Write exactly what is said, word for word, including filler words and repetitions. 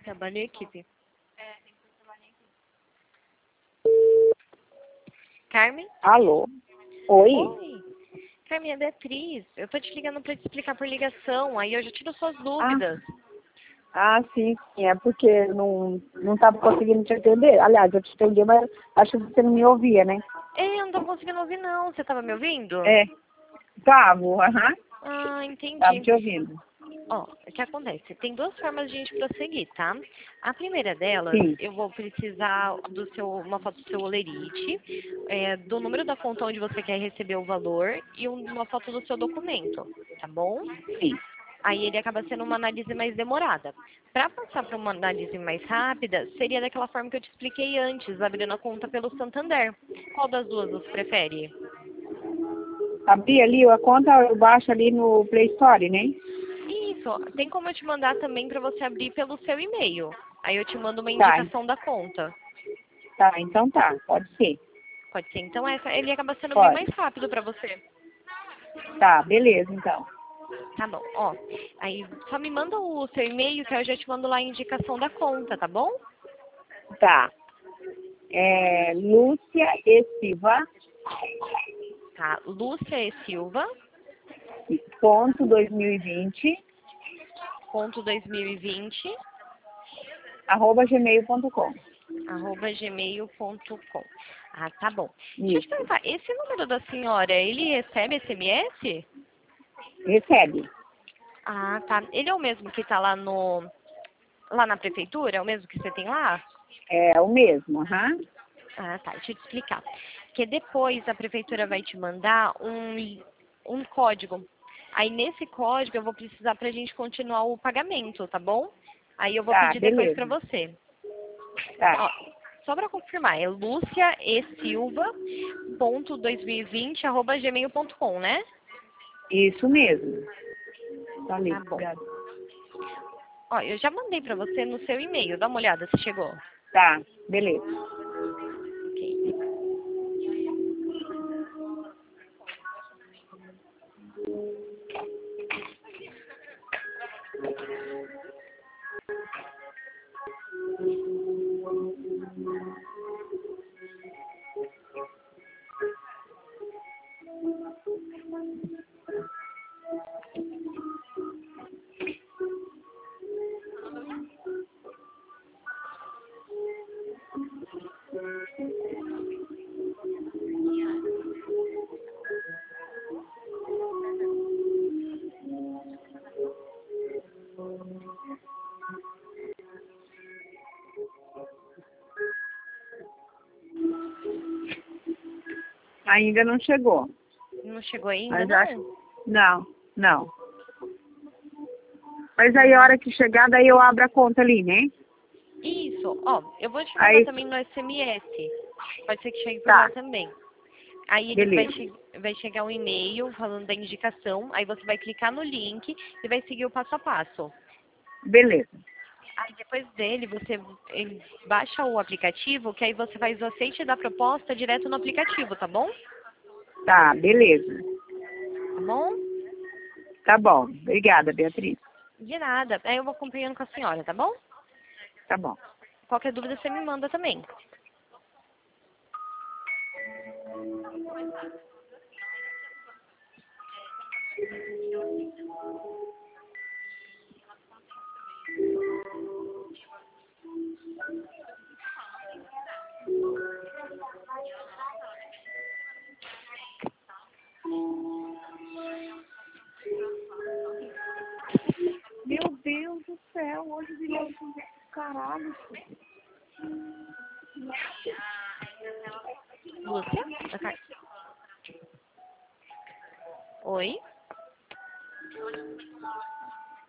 Trabalho em equipe. Carmen? Alô? Oi? Oi. Carmen, é Beatriz. Eu tô te ligando pra te explicar por ligação. Aí eu já tiro suas dúvidas. Ah, sim, sim. É porque não não estava conseguindo te entender. Aliás, eu te entendi, mas acho que você não me ouvia, né? É, eu não tô conseguindo ouvir, não. Você tava me ouvindo? É, tava, aham. Ah, Tava entendi. te ouvindo. Ó, o que acontece? Tem duas formas de a gente prosseguir, tá? A primeira delas, Sim. eu vou precisar do seu, uma foto do seu olerite, é, do número da conta onde você quer receber o valor e um- uma foto do seu documento, tá bom? Sim. Aí ele acaba sendo uma análise mais demorada. Para passar para uma análise mais rápida, seria daquela forma que eu te expliquei antes, abrindo a conta pelo Santander. Qual das duas você prefere? Abri ali a conta, eu baixo ali no Play Store, né? Isso, tem como eu te mandar também para você abrir pelo seu e-mail. Aí eu te mando uma Tá, indicação da conta. tá, então tá, pode ser. Pode ser. Então essa, ele acaba sendo bem Pode. mais rápido para você. Tá, beleza, então. Tá bom, ó. Aí só me manda o seu e-mail que eu já te mando lá a indicação da conta, tá bom? Tá. É Lúcia e Silva, Tá, Lúcia e Silva, ponto dois mil e vinte, ponto dois mil e vinte, arroba gmail ponto com. arroba gmail ponto com. Ah, tá bom. Deixa eu te Isso. perguntar, esse número da senhora, ele recebe S M S? Recebe. Ah, tá. Ele é o mesmo que tá lá no lá na prefeitura? É o mesmo que você tem lá? É o mesmo, aham. Ah, tá. Deixa eu te explicar. Porque depois a prefeitura vai te mandar um, um código. Aí nesse código eu vou precisar pra gente continuar o pagamento, tá bom? Aí eu vou Tá, pedir depois pra beleza. você. Tá. Ó, só pra confirmar, é Lúcia e Silva ponto dois mil e vinte arroba gmail ponto com, né? Isso mesmo. Tá ali, Tá bom. obrigada. Ó, eu já mandei pra você no seu e-mail. Dá uma olhada se chegou. Tá, beleza. Ok. Ainda não chegou. Não chegou ainda, Mas não? acho. Não, não. Mas aí a hora que chegar, daí eu abro a conta ali, né? Isso. Ó, eu vou te mandar Aí, também no S M S. Pode ser que chegue por lá tá, também. Aí ele vai, beleza. che vai chegar um e-mail falando da indicação. Aí você vai clicar no link e vai seguir o passo a passo. Beleza. Aí depois dele você eh, baixa o aplicativo, que aí você faz o aceite da proposta direto no aplicativo, tá bom? Tá, beleza. Tá bom? Tá bom. Obrigada, Beatriz. De nada. Aí eu vou acompanhando com a senhora, tá bom? Tá bom. Qualquer dúvida você me manda também. Meu Deus do céu, hoje virou caralho. Lúcia? Oi?